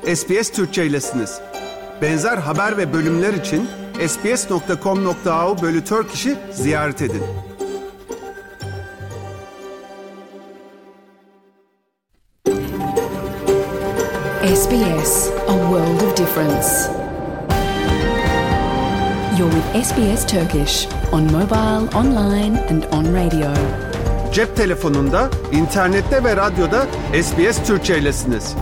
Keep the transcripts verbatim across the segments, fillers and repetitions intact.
S B S Türkçe'ylesiniz. Benzer haber ve bölümler için sbs nokta com nokta a u bölü Turkish'i ziyaret edin. S B S, a world of difference. You're with S B S Turkish on mobile, online and on radio. Cep telefonunda, internette ve radyoda S B S Türkçe'ylesiniz.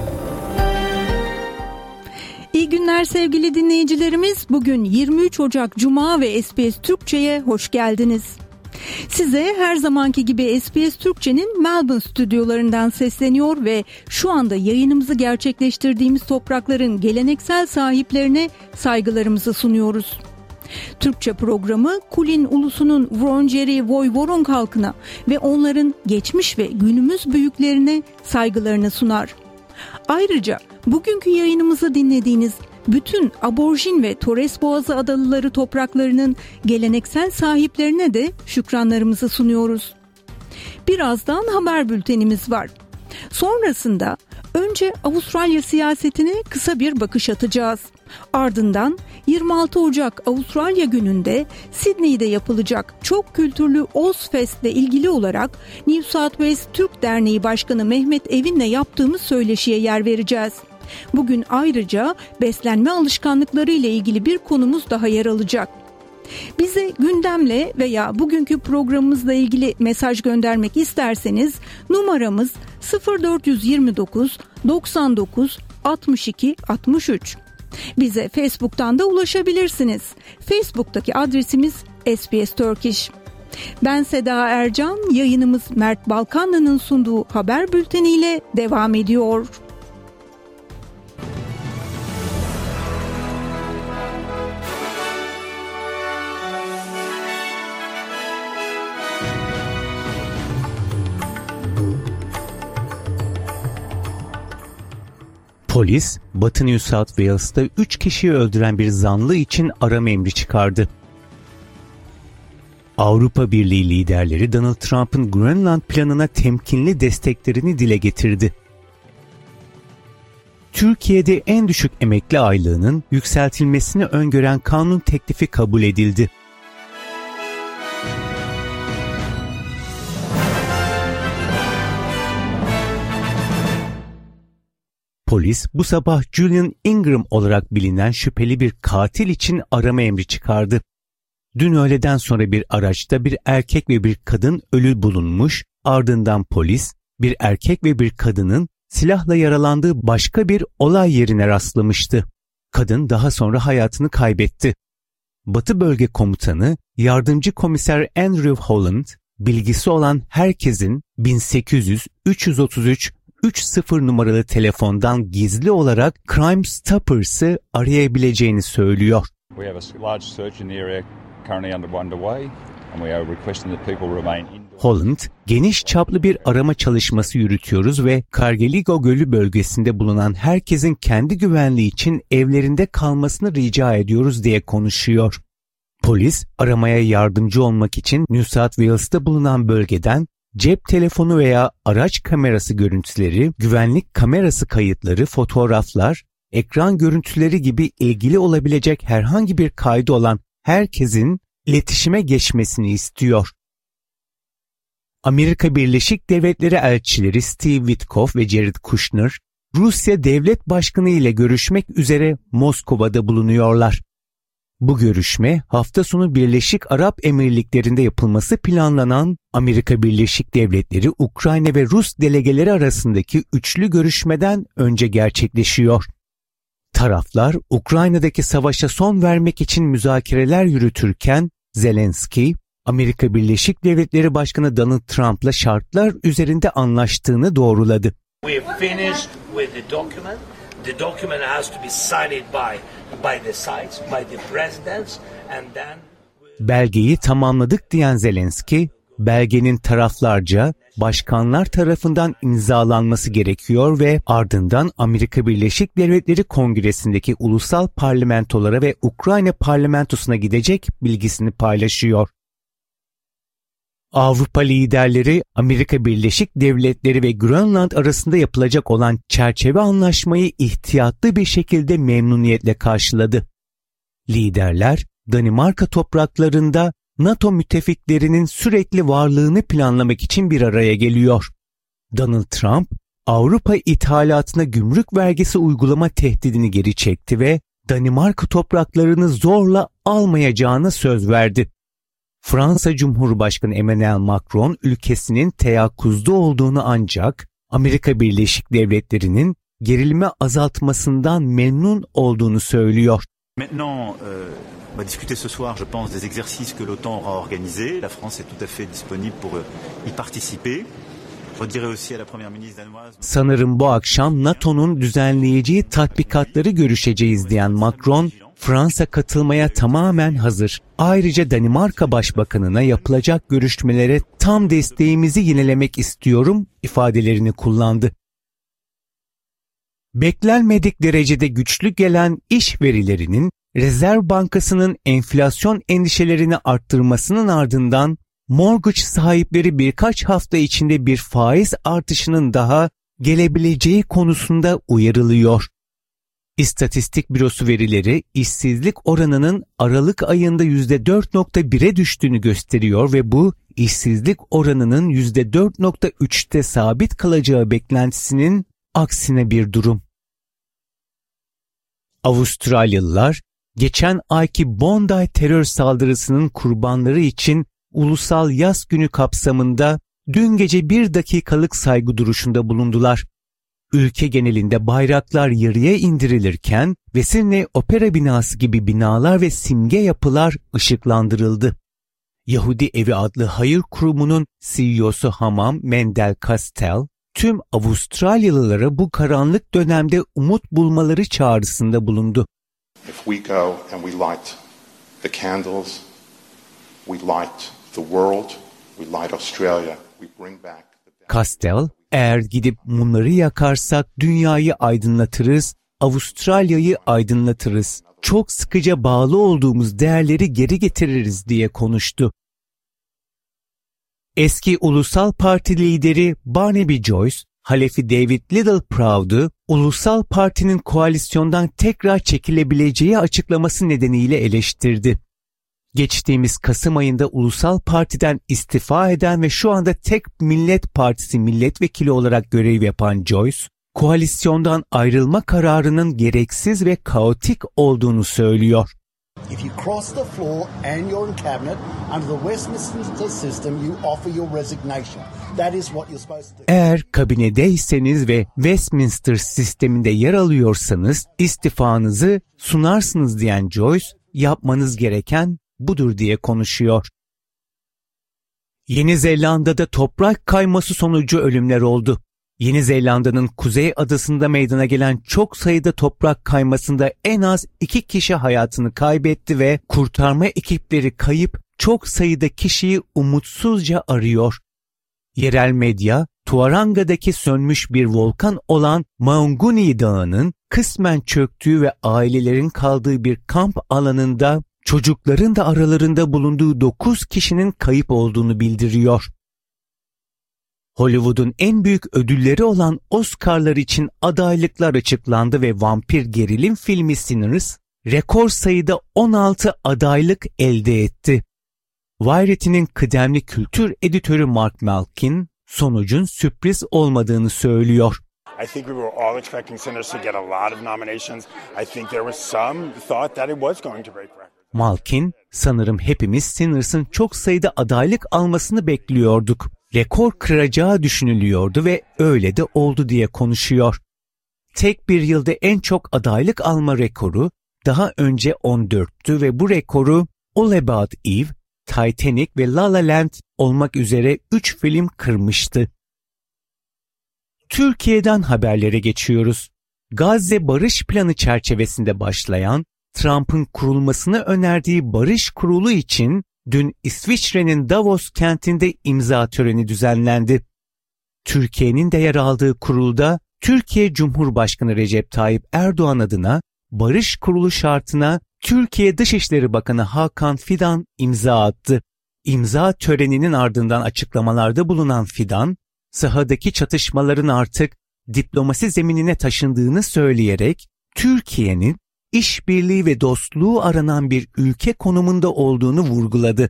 İyi günler sevgili dinleyicilerimiz. Bugün yirmi üç Ocak Cuma ve S B S Türkçe'ye hoş geldiniz. Size her zamanki gibi S B S Türkçe'nin Melbourne stüdyolarından sesleniyor ve şu anda yayınımızı gerçekleştirdiğimiz toprakların geleneksel sahiplerine saygılarımızı sunuyoruz. Türkçe programı Kulin ulusunun Wurundjeri Woiwurrung halkına ve onların geçmiş ve günümüz büyüklerine saygılarını sunar. Ayrıca bugünkü yayınımızı dinlediğiniz bütün Aborjin ve Torres Boğazı adalıları topraklarının geleneksel sahiplerine de şükranlarımızı sunuyoruz. Birazdan haber bültenimiz var. Sonrasında önce Avustralya siyasetine kısa bir bakış atacağız. Ardından yirmi altı Ocak Avustralya gününde Sydney'de yapılacak çok kültürlü Ozfest ile ilgili olarak New South Wales Türk Derneği Başkanı Mehmet Evin'le yaptığımız söyleşiye yer vereceğiz. Bugün ayrıca beslenme alışkanlıkları ile ilgili bir konumuz daha yer alacak. Bize gündemle veya bugünkü programımızla ilgili mesaj göndermek isterseniz numaramız sıfır dört yirmi dokuz doksan dokuz altmış iki altmış üç. Bize Facebook'tan da ulaşabilirsiniz. Facebook'taki adresimiz S B S Turkish. Ben Seda Ercan, yayınımız Mert Balkanlı'nın sunduğu haber bülteniyle devam ediyor. Polis, Batı New South Wales'ta üç kişiyi öldüren bir zanlı için arama emri çıkardı. Avrupa Birliği liderleri Donald Trump'ın Grönland planına temkinli desteklerini dile getirdi. Türkiye'de en düşük emekli aylığının yükseltilmesini öngören kanun teklifi kabul edildi. Polis bu sabah Julian Ingram olarak bilinen şüpheli bir katil için arama emri çıkardı. Dün öğleden sonra bir araçta bir erkek ve bir kadın ölü bulunmuş, ardından polis bir erkek ve bir kadının silahla yaralandığı başka bir olay yerine rastlamıştı. Kadın daha sonra hayatını kaybetti. Batı Bölge Komutanı Yardımcı Komiser Andrew Holland, bilgisi olan herkesin bin sekiz yüz üç yüz otuz üç üç sıfır numaralı telefondan gizli olarak Crime Stoppers'ı arayabileceğini söylüyor. Holland, geniş çaplı bir arama çalışması yürütüyoruz ve Cargiligo Gölü bölgesinde bulunan herkesin kendi güvenliği için evlerinde kalmasını rica ediyoruz diye konuşuyor. Polis, aramaya yardımcı olmak için New South Wales'ta bulunan bölgeden cep telefonu veya araç kamerası görüntüleri, güvenlik kamerası kayıtları, fotoğraflar, ekran görüntüleri gibi ilgili olabilecek herhangi bir kaydı olan herkesin iletişime geçmesini istiyor. Amerika Birleşik Devletleri elçileri Steve Witkoff ve Jared Kushner, Rusya Devlet Başkanı ile görüşmek üzere Moskova'da bulunuyorlar. Bu görüşme hafta sonu Birleşik Arap Emirlikleri'nde yapılması planlanan Amerika Birleşik Devletleri, Ukrayna ve Rus delegeleri arasındaki üçlü görüşmeden önce gerçekleşiyor. Taraflar Ukrayna'daki savaşa son vermek için müzakereler yürütürken Zelenski, Amerika Birleşik Devletleri Başkanı Donald Trump'la şartlar üzerinde anlaştığını doğruladı. We finished with the document. The document has to be signed by by the sides, by the presidents and then belgeyi tamamladık diyen Zelenski, belgenin taraflarca başkanlar tarafından imzalanması gerekiyor ve ardından Amerika Birleşik Devletleri Kongresi'ndeki ulusal parlamentolara ve Ukrayna parlamentosuna gidecek bilgisini paylaşıyor. Avrupa liderleri Amerika Birleşik Devletleri ve Grönland arasında yapılacak olan çerçeve anlaşmayı ihtiyatlı bir şekilde memnuniyetle karşıladı. Liderler Danimarka topraklarında NATO müttefiklerinin sürekli varlığını planlamak için bir araya geliyor. Donald Trump, Avrupa ithalatına gümrük vergisi uygulama tehdidini geri çekti ve Danimarka topraklarını zorla almayacağına söz verdi. Fransa Cumhurbaşkanı Emmanuel Macron ülkesinin teyakkuzda olduğunu ancak Amerika Birleşik Devletleri'nin gerilimi azaltmasından memnun olduğunu söylüyor. Maintenant, euh, on va discuter ce soir, je pense, des exercices que l'OTAN aura organisés. La France est tout à fait disponible pour y participer. Sanırım bu akşam NATO'nun düzenleyeceği tatbikatları görüşeceğiz diyen Macron, Fransa katılmaya tamamen hazır. Ayrıca Danimarka Başbakanı'na yapılacak görüşmelere tam desteğimizi yinelemek istiyorum ifadelerini kullandı. Beklenmedik derecede güçlü gelen iş verilerinin Rezerv Bankası'nın enflasyon endişelerini arttırmasının ardından mortgage sahipleri birkaç hafta içinde bir faiz artışının daha gelebileceği konusunda uyarılıyor. İstatistik Bürosu verileri işsizlik oranının Aralık ayında yüzde dört virgül bire düştüğünü gösteriyor ve bu işsizlik oranının yüzde dört virgül üçte sabit kalacağı beklentisinin aksine bir durum. Avustralyalılar geçen ayki Bondi terör saldırısının kurbanları için Ulusal Yas Günü kapsamında dün gece bir dakikalık saygı duruşunda bulundular. Ülke genelinde bayraklar yarıya indirilirken Sydney Opera binası gibi binalar ve simge yapılar ışıklandırıldı. Yahudi Evi adlı hayır kurumunun C E O'su Hamam Mendel Castell, tüm Avustralyalılara bu karanlık dönemde umut bulmaları çağrısında bulundu. If we go and we light the candles, we light the world, we light Australia, we bring back the... Castell, eğer gidip mumları yakarsak dünyayı aydınlatırız, Avustralya'yı aydınlatırız, çok sıkıca bağlı olduğumuz değerleri geri getiririz diye konuştu. Eski Ulusal Parti lideri Barnaby Joyce, halefi David Littleproud'u Ulusal Parti'nin koalisyondan tekrar çekilebileceği açıklaması nedeniyle eleştirdi. Geçtiğimiz Kasım ayında Ulusal Parti'den istifa eden ve şu anda tek Millet Partisi milletvekili olarak görev yapan Joyce, koalisyondan ayrılma kararının gereksiz ve kaotik olduğunu söylüyor. If you cross the floor and you're in cabinet under the Westminster system, you offer your resignation. That is what you're supposed to do. Eğer kabinedeyseniz ve Westminster sisteminde yer alıyorsanız istifanızı sunarsınız diyen Joyce, yapmanız gereken budur diye konuşuyor. Yeni Zelanda'da toprak kayması sonucu ölümler oldu. Yeni Zelanda'nın kuzey adasında meydana gelen çok sayıda toprak kaymasında en az iki kişi hayatını kaybetti ve kurtarma ekipleri kayıp çok sayıda kişiyi umutsuzca arıyor. Yerel medya, Tuaranga'daki sönmüş bir volkan olan Maunguni Dağı'nın kısmen çöktüğü ve ailelerin kaldığı bir kamp alanında çocukların da aralarında bulunduğu dokuz kişinin kayıp olduğunu bildiriyor. Hollywood'un en büyük ödülleri olan Oscar'lar için adaylıklar açıklandı ve vampir gerilim filmi Sinners, rekor sayıda on altı adaylık elde etti. Variety'nin kıdemli kültür editörü Mark Malkin, sonucun sürpriz olmadığını söylüyor. I think we were all expecting Sinners to get a lot of nominations. I think there was some thought that it was going to break records. Malkin, sanırım hepimiz Sinners'ın çok sayıda adaylık almasını bekliyorduk. Rekor kıracağı düşünülüyordu ve öyle de oldu diye konuşuyor. Tek bir yılda en çok adaylık alma rekoru daha önce on dörttü ve bu rekoru All About Eve, Titanic ve La La Land olmak üzere üç film kırmıştı. Türkiye'den haberlere geçiyoruz. Gazze Barış Planı çerçevesinde başlayan Trump'ın kurulmasını önerdiği Barış Kurulu için dün İsviçre'nin Davos kentinde imza töreni düzenlendi. Türkiye'nin de yer aldığı kurulda Türkiye Cumhurbaşkanı Recep Tayyip Erdoğan adına Barış Kurulu şartına Türkiye Dışişleri Bakanı Hakan Fidan imza attı. İmza töreninin ardından açıklamalarda bulunan Fidan, sahadaki çatışmaların artık diplomasi zeminine taşındığını söyleyerek Türkiye'nin işbirliği ve dostluğu aranan bir ülke konumunda olduğunu vurguladı.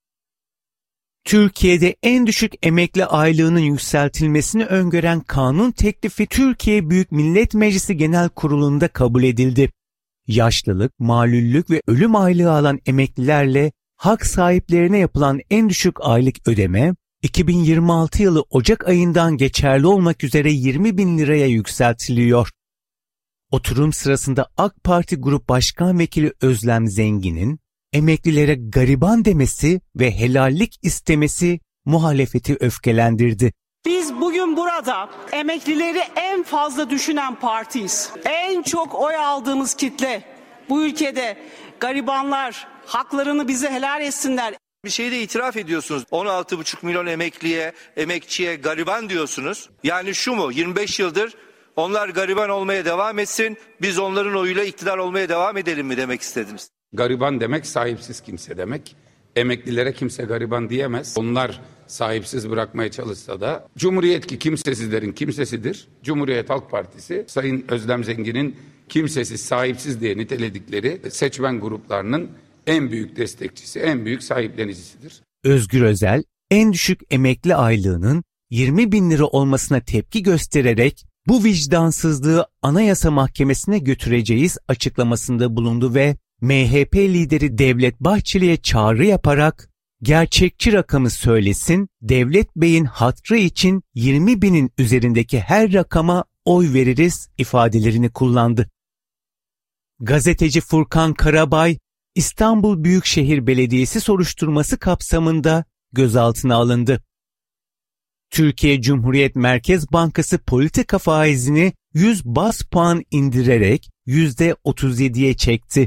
Türkiye'de en düşük emekli aylığının yükseltilmesini öngören kanun teklifi Türkiye Büyük Millet Meclisi Genel Kurulu'nda kabul edildi. Yaşlılık, malüllük ve ölüm aylığı alan emeklilerle hak sahiplerine yapılan en düşük aylık ödeme, iki bin yirmi altı yılı Ocak ayından geçerli olmak üzere yirmi bin liraya yükseltiliyor. Oturum sırasında AK Parti Grup Başkan Vekili Özlem Zengin'in emeklilere gariban demesi ve helallik istemesi muhalefeti öfkelendirdi. Biz bugün burada emeklileri en fazla düşünen partiyiz. En çok oy aldığımız kitle bu ülkede garibanlar, haklarını bize helal etsinler. Bir şeyi de itiraf ediyorsunuz. on altı buçuk milyon emekliye, emekçiye gariban diyorsunuz. Yani şu mu? yirmi beş yıldır onlar gariban olmaya devam etsin, biz onların oyuyla iktidar olmaya devam edelim mi demek istediniz? Gariban demek sahipsiz kimse demek. Emeklilere kimse gariban diyemez. Onlar sahipsiz bırakmaya çalışsa da Cumhuriyet ki kimsesizlerin kimsesidir. Cumhuriyet Halk Partisi Sayın Özlem Zengin'in kimsesiz, sahipsiz diye niteledikleri seçmen gruplarının en büyük destekçisi, en büyük sahiplenicisidir. Özgür Özel, en düşük emekli aylığının yirmi bin lira olmasına tepki göstererek bu vicdansızlığı Anayasa Mahkemesi'ne götüreceğiz açıklamasında bulundu ve M H P lideri Devlet Bahçeli'ye çağrı yaparak gerçekçi rakamı söylesin, Devlet Bey'in hatrı için yirmi binin üzerindeki her rakama oy veririz ifadelerini kullandı. Gazeteci Furkan Karabay, İstanbul Büyükşehir Belediyesi soruşturması kapsamında gözaltına alındı. Türkiye Cumhuriyet Merkez Bankası politika faizini yüz baz puan indirerek yüzde otuz yediye çekti.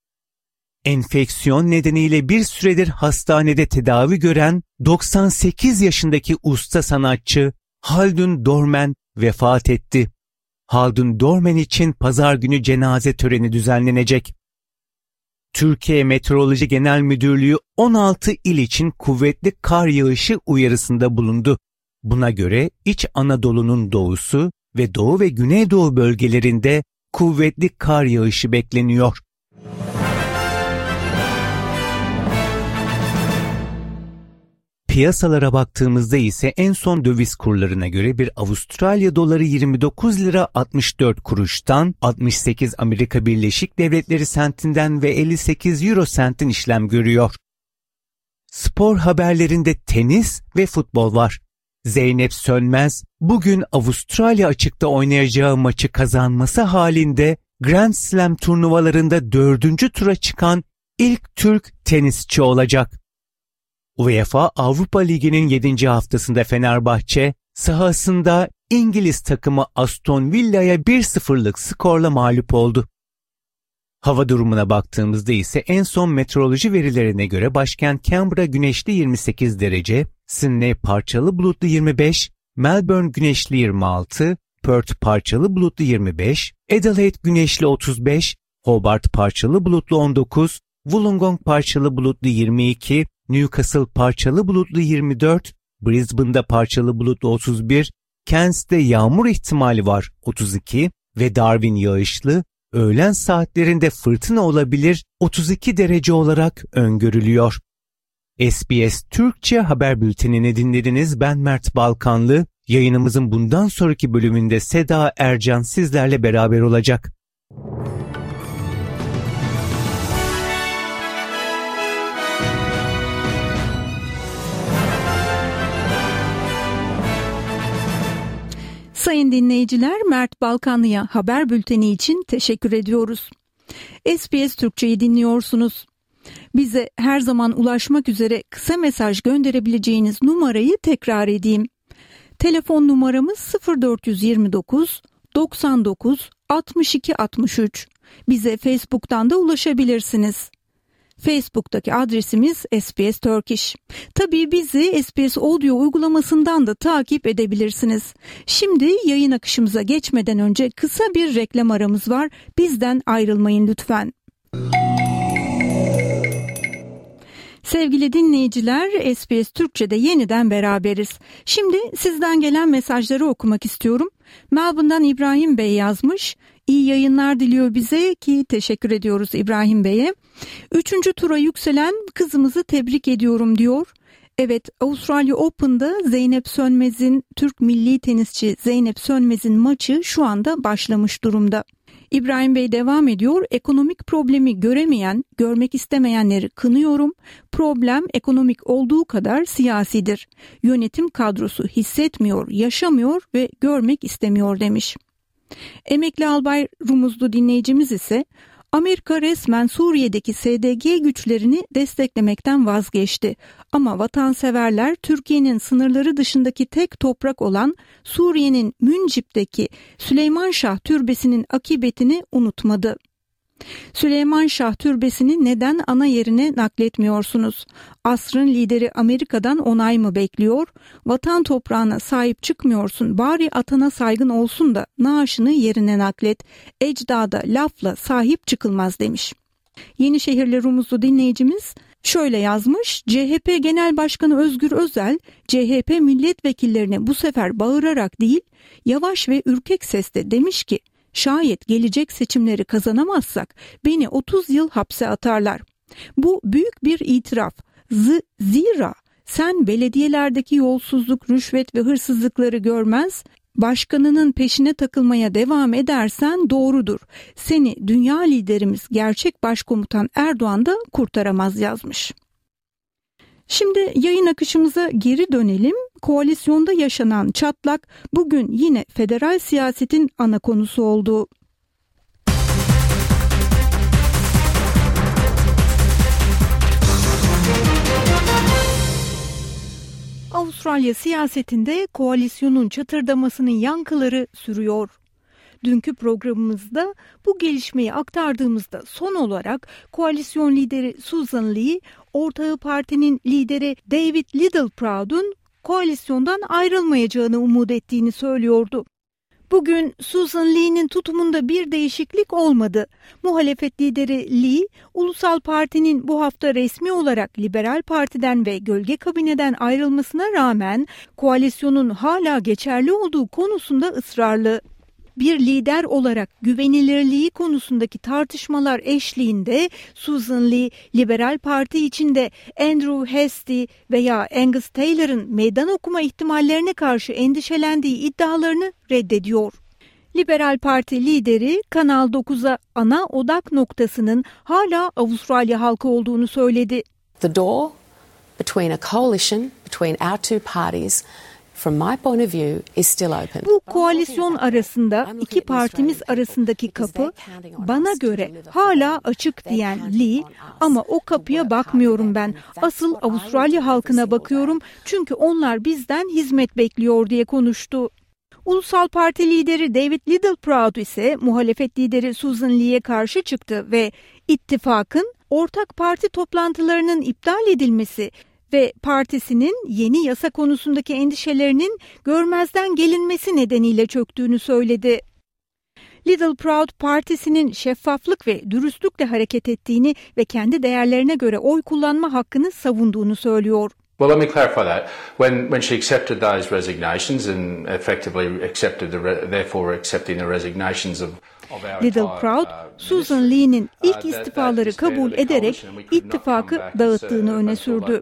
Enfeksiyon nedeniyle bir süredir hastanede tedavi gören doksan sekiz yaşındaki usta sanatçı Haldun Dorman vefat etti. Haldun Dorman için pazar günü cenaze töreni düzenlenecek. Türkiye Meteoroloji Genel Müdürlüğü on altı il için kuvvetli kar yağışı uyarısında bulundu. Buna göre İç Anadolu'nun doğusu ve doğu ve güneydoğu bölgelerinde kuvvetli kar yağışı bekleniyor. Piyasalara baktığımızda ise en son döviz kurlarına göre bir Avustralya doları yirmi dokuz lira altmış dört kuruştan, altmış sekiz Amerika Birleşik Devletleri sentinden ve elli sekiz euro sentin işlem görüyor. Spor haberlerinde tenis ve futbol var. Zeynep Sönmez bugün Avustralya açıkta oynayacağı maçı kazanması halinde Grand Slam turnuvalarında dördüncü tura çıkan ilk Türk tenisçi olacak. UEFA Avrupa Ligi'nin yedinci haftasında Fenerbahçe sahasında İngiliz takımı Aston Villa'ya bir sıfırlık skorla mağlup oldu. Hava durumuna baktığımızda ise en son meteoroloji verilerine göre başkent Canberra güneşli yirmi sekiz derece, Sydney parçalı bulutlu yirmi beş, Melbourne güneşli yirmi altı, Perth parçalı bulutlu yirmi beş, Adelaide güneşli otuz beş, Hobart parçalı bulutlu on dokuz, Wollongong parçalı bulutlu yirmi iki, Newcastle parçalı bulutlu yirmi dört, Brisbane'da parçalı bulutlu otuz bir, Cairns'te yağmur ihtimali var otuz iki ve Darwin yağışlı, öğlen saatlerinde fırtına olabilir otuz iki derece olarak öngörülüyor. S B S Türkçe haber bültenini dinlediniz. Ben Mert Balkanlı. Yayınımızın bundan sonraki bölümünde Seda Ercan sizlerle beraber olacak. Sayın dinleyiciler, Mert Balkanlı'ya haber bülteni için teşekkür ediyoruz. S B S Türkçe'yi dinliyorsunuz. Bize her zaman ulaşmak üzere kısa mesaj gönderebileceğiniz numarayı tekrar edeyim. Telefon numaramız sıfır dört yirmi dokuz doksan dokuz altmış iki altmış üç. Bize Facebook'tan da ulaşabilirsiniz. Facebook'taki adresimiz S B S Turkish. Tabii bizi S B S Audio uygulamasından da takip edebilirsiniz. Şimdi yayın akışımıza geçmeden önce kısa bir reklam aramız var. Bizden ayrılmayın lütfen. Sevgili dinleyiciler, S B S Türkçe'de yeniden beraberiz. Şimdi sizden gelen mesajları okumak istiyorum. Melbourne'dan İbrahim Bey yazmış. İyi yayınlar diliyor bize ki teşekkür ediyoruz İbrahim Bey'e. Üçüncü tura yükselen kızımızı tebrik ediyorum diyor. Evet, Avustralya Open'da Zeynep Sönmez'in, Türk milli tenisçi Zeynep Sönmez'in maçı şu anda başlamış durumda. İbrahim Bey devam ediyor. Ekonomik problemi göremeyen, görmek istemeyenleri kınıyorum. Problem ekonomik olduğu kadar siyasidir. Yönetim kadrosu hissetmiyor, yaşamıyor ve görmek istemiyor demiş. Emekli albay Rumuzlu dinleyicimiz ise Amerika resmen Suriye'deki S D G güçlerini desteklemekten vazgeçti. Ama vatanseverler Türkiye'nin sınırları dışındaki tek toprak olan Suriye'nin Müncip'teki Süleyman Şah Türbesi'nin akıbetini unutmadı. Süleyman Şah Türbesi'ni neden ana yerine nakletmiyorsunuz? Asrın lideri Amerika'dan onay mı bekliyor? Vatan toprağına sahip çıkmıyorsun, bari atana saygın olsun da naaşını yerine naklet. Ecdada lafla sahip çıkılmaz demiş. Yenişehirli Rumuzlu dinleyicimiz şöyle yazmış. C H P Genel Başkanı Özgür Özel, C H P milletvekillerine bu sefer bağırarak değil, yavaş ve ürkek sesle demiş ki, şayet gelecek seçimleri kazanamazsak beni otuz yıl hapse atarlar. Bu büyük bir itiraf. Z- zira sen belediyelerdeki yolsuzluk, rüşvet ve hırsızlıkları görmez, başkanının peşine takılmaya devam edersen doğrudur. Seni dünya liderimiz gerçek başkomutan Erdoğan da kurtaramaz yazmış. Şimdi yayın akışımıza geri dönelim. Koalisyonda yaşanan çatlak bugün yine federal siyasetin ana konusu oldu. Avustralya siyasetinde koalisyonun çatırdamasının yankıları sürüyor. Dünkü programımızda bu gelişmeyi aktardığımızda son olarak koalisyon lideri Susan Lee, ortağı partinin lideri David Littleproud'un koalisyondan ayrılmayacağını umut ettiğini söylüyordu. Bugün Susan Lee'nin tutumunda bir değişiklik olmadı. Muhalefet lideri Lee, Ulusal Parti'nin bu hafta resmi olarak Liberal Parti'den ve Gölge Kabine'den ayrılmasına rağmen koalisyonun hala geçerli olduğu konusunda ısrarlı. Bir lider olarak güvenilirliği konusundaki tartışmalar eşliğinde Susan Lee, Liberal Parti içinde Andrew Hastie veya Angus Taylor'ın meydan okuma ihtimallerine karşı endişelendiği iddialarını reddediyor. Liberal Parti lideri Kanal dokuza ana odak noktasının hala Avustralya halkı olduğunu söyledi. The door between a coalition between our two parties, from my point of view, is still open. Bu koalisyon arasında iki partimiz arasındaki kapı bana göre hala açık diyen Lee, ama o kapıya bakmıyorum ben. Asıl Avustralya halkına bakıyorum çünkü onlar bizden hizmet bekliyor diye konuştu. Ulusal Parti lideri David Littleproud ise muhalefet lideri Susan Lee'ye karşı çıktı ve ittifakın ortak parti toplantılarının iptal edilmesi ve partisinin yeni yasa konusundaki endişelerinin görmezden gelinmesi nedeniyle çöktüğünü söyledi. Littleproud partisinin şeffaflık ve dürüstlükle hareket ettiğini ve kendi değerlerine göre oy kullanma hakkını savunduğunu söylüyor. Well, let me clarify that. When when she accepted those resignations and effectively accepted the therefore accepting the resignations of Littleproud, Susan Lee'nin ilk istifaları kabul ederek ittifakı dağıttığını öne sürdü.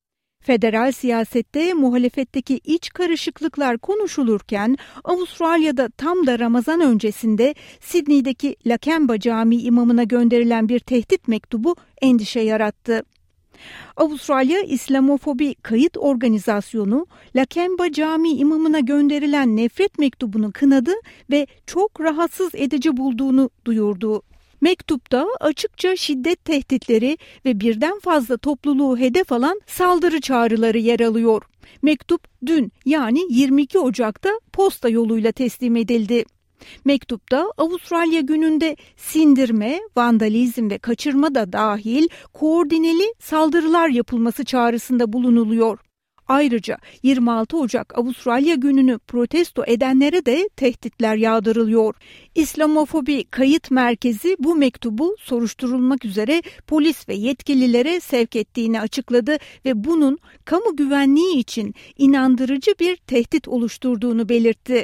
Federal siyasette muhalefetteki iç karışıklıklar konuşulurken Avustralya'da tam da Ramazan öncesinde Sydney'deki Lakemba Camii imamına gönderilen bir tehdit mektubu endişe yarattı. Avustralya İslamofobi Kayıt Organizasyonu Lakemba Camii imamına gönderilen nefret mektubunu kınadı ve çok rahatsız edici bulduğunu duyurdu. Mektupta açıkça şiddet tehditleri ve birden fazla topluluğu hedef alan saldırı çağrıları yer alıyor. Mektup dün yani yirmi iki Ocak'ta posta yoluyla teslim edildi. Mektupta Avustralya gününde sindirme, vandalizm ve kaçırma da dahil koordineli saldırılar yapılması çağrısında bulunuluyor. Ayrıca yirmi altı Ocak Avustralya Günü'nü protesto edenlere de tehditler yağdırılıyor. İslamofobi Kayıt Merkezi bu mektubu soruşturulmak üzere polis ve yetkililere sevk ettiğini açıkladı ve bunun kamu güvenliği için inandırıcı bir tehdit oluşturduğunu belirtti.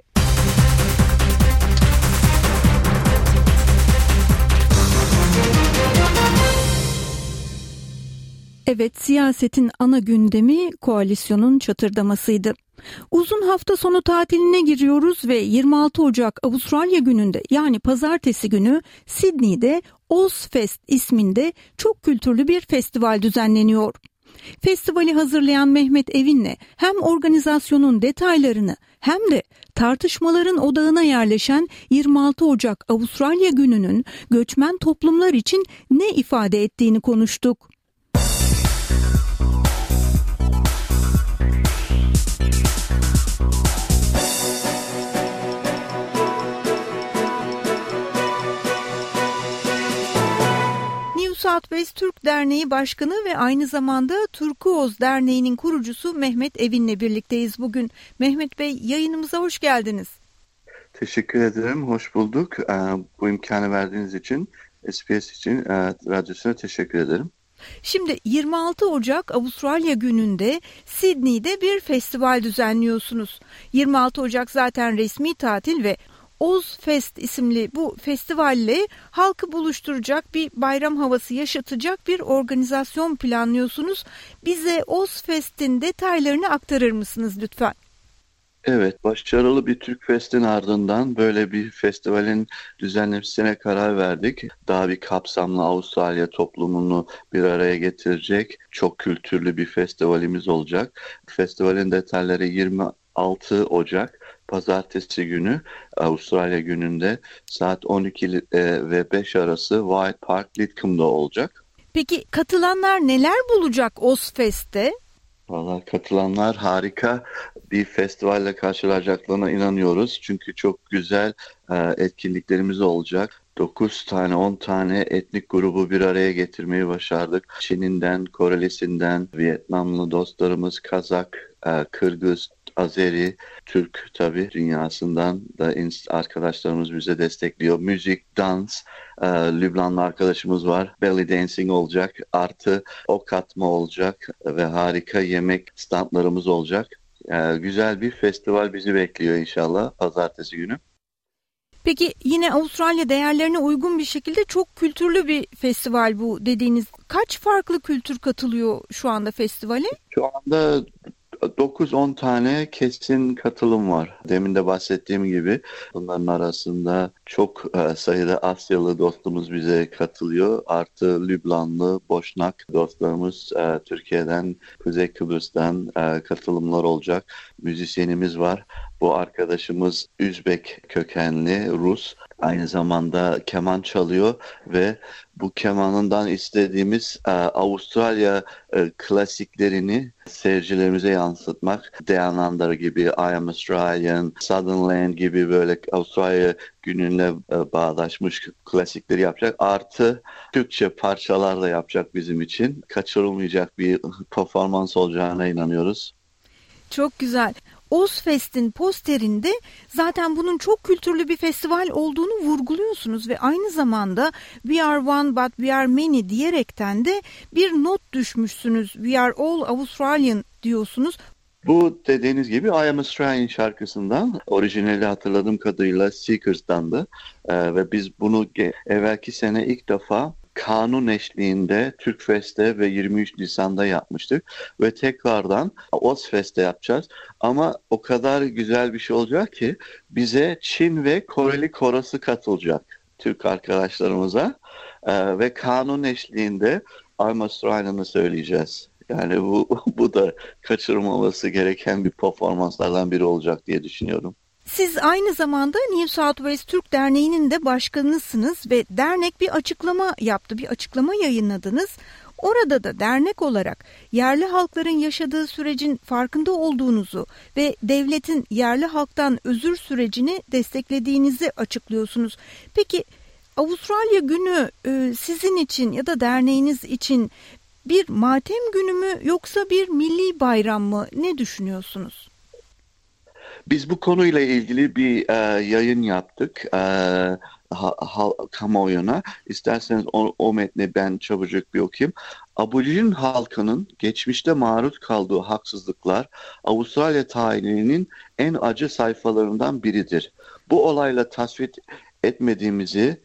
Evet, siyasetin ana gündemi koalisyonun çatırdamasıydı. Uzun hafta sonu tatiline giriyoruz ve yirmi altı Ocak Avustralya Günü'nde, yani pazartesi günü Sydney'de Ozfest isminde çok kültürlü bir festival düzenleniyor. Festivali hazırlayan Mehmet Evin'le hem organizasyonun detaylarını hem de tartışmaların odağına yerleşen yirmi altı Ocak Avustralya Günü'nün göçmen toplumlar için ne ifade ettiğini konuştuk. South West Türk Derneği Başkanı ve aynı zamanda Turkuoz Derneği'nin kurucusu Mehmet Evin'le birlikteyiz bugün. Mehmet Bey, yayınımıza hoş geldiniz. Teşekkür ederim, hoş bulduk. Bu imkanı verdiğiniz için, S B S için, radyosuna teşekkür ederim. Şimdi yirmi altı Ocak Avustralya Günü'nde Sydney'de bir festival düzenliyorsunuz. yirmi altı Ocak zaten resmi tatil ve Ozfest isimli bu festivalle halkı buluşturacak, bir bayram havası yaşatacak bir organizasyon planlıyorsunuz. Bize Ozfest'in detaylarını aktarır mısınız lütfen? Evet, başarılı bir Türk Fest'in ardından böyle bir festivalin düzenlemesine karar verdik. Daha bir kapsamlı Avustralya toplumunu bir araya getirecek çok kültürlü bir festivalimiz olacak. Festivalin detayları yirmi altı Ocak Pazartesi günü Avustralya Günü'nde saat on iki ve beş arası White Park Lidcombe'da olacak. Peki katılanlar neler bulacak Ozfest'te? Vallahi katılanlar harika bir festivalle karşılaşacaklarına inanıyoruz. Çünkü çok güzel etkinliklerimiz olacak. dokuz tane on tane etnik grubu bir araya getirmeyi başardık. Çin'inden, Korelisinden, Vietnamlı dostlarımız, Kazak, Kırgız, Azeri, Türk tabii dünyasından da arkadaşlarımız bize destekliyor. Müzik, dans, e, Lübnanlı arkadaşımız var. Belly dancing olacak, artı ok atma olacak ve harika yemek standlarımız olacak. E, güzel bir festival bizi bekliyor inşallah pazartesi günü. Peki yine Avustralya değerlerine uygun bir şekilde çok kültürlü bir festival bu dediğiniz. Kaç farklı kültür katılıyor şu anda festivale? Şu anda dokuz on tane kesin katılım var. Demin de bahsettiğim gibi bunların arasında çok sayıda Asyalı dostumuz bize katılıyor. Artı Lübnanlı, Boşnak dostlarımız Türkiye'den, Kuzey Kıbrıs'tan katılımlar olacak. Müzisyenimiz var. Bu arkadaşımız Üzbek kökenli, Rus. Aynı zamanda keman çalıyor ve bu kemanından istediğimiz e, Avustralya e, klasiklerini seyircilerimize yansıtmak. Down Under gibi, I Am Australian, Southern Land gibi böyle Avustralya gününe e, bağdaşmış klasikleri yapacak. Artı Türkçe parçalar da yapacak bizim için. Kaçırılmayacak bir performans olacağına inanıyoruz. Çok güzel. Ozfest'in posterinde zaten bunun çok kültürlü bir festival olduğunu vurguluyorsunuz ve aynı zamanda We are one but we are many diyerekten de bir not düşmüşsünüz. We are all Australian diyorsunuz. Bu dediğiniz gibi I Am Australian şarkısından, orijinali hatırladığım kadarıyla Seekers'tandı ee, ve biz bunu evvelki sene ilk defa kanun eşliğinde Türkfest'te ve yirmi üç Nisan'da yapmıştık ve tekrardan Ozfest'te yapacağız. Ama o kadar güzel bir şey olacak ki bize Çin ve Koreli korosu katılacak Türk arkadaşlarımıza ee, ve kanun eşliğinde I'm Australian'ı söyleyeceğiz. Yani bu bu da kaçırılmaması gereken bir performanslardan biri olacak diye düşünüyorum. Siz aynı zamanda New South Wales Türk Derneği'nin de başkanısınız ve dernek bir açıklama yaptı, bir açıklama yayınladınız. Orada da dernek olarak yerli halkların yaşadığı sürecin farkında olduğunuzu ve devletin yerli halktan özür sürecini desteklediğinizi açıklıyorsunuz. Peki Avustralya Günü sizin için ya da derneğiniz için bir matem günü mü yoksa bir milli bayram mı? Ne düşünüyorsunuz? Biz bu konuyla ilgili bir e, yayın yaptık e, ha, ha, kamuoyuna. İsterseniz o, o metni ben çabucak bir okuyayım. Aborijin halkının geçmişte maruz kaldığı haksızlıklar Avustralya tarihinin en acı sayfalarından biridir. Bu olayla tasvir etmediğimizi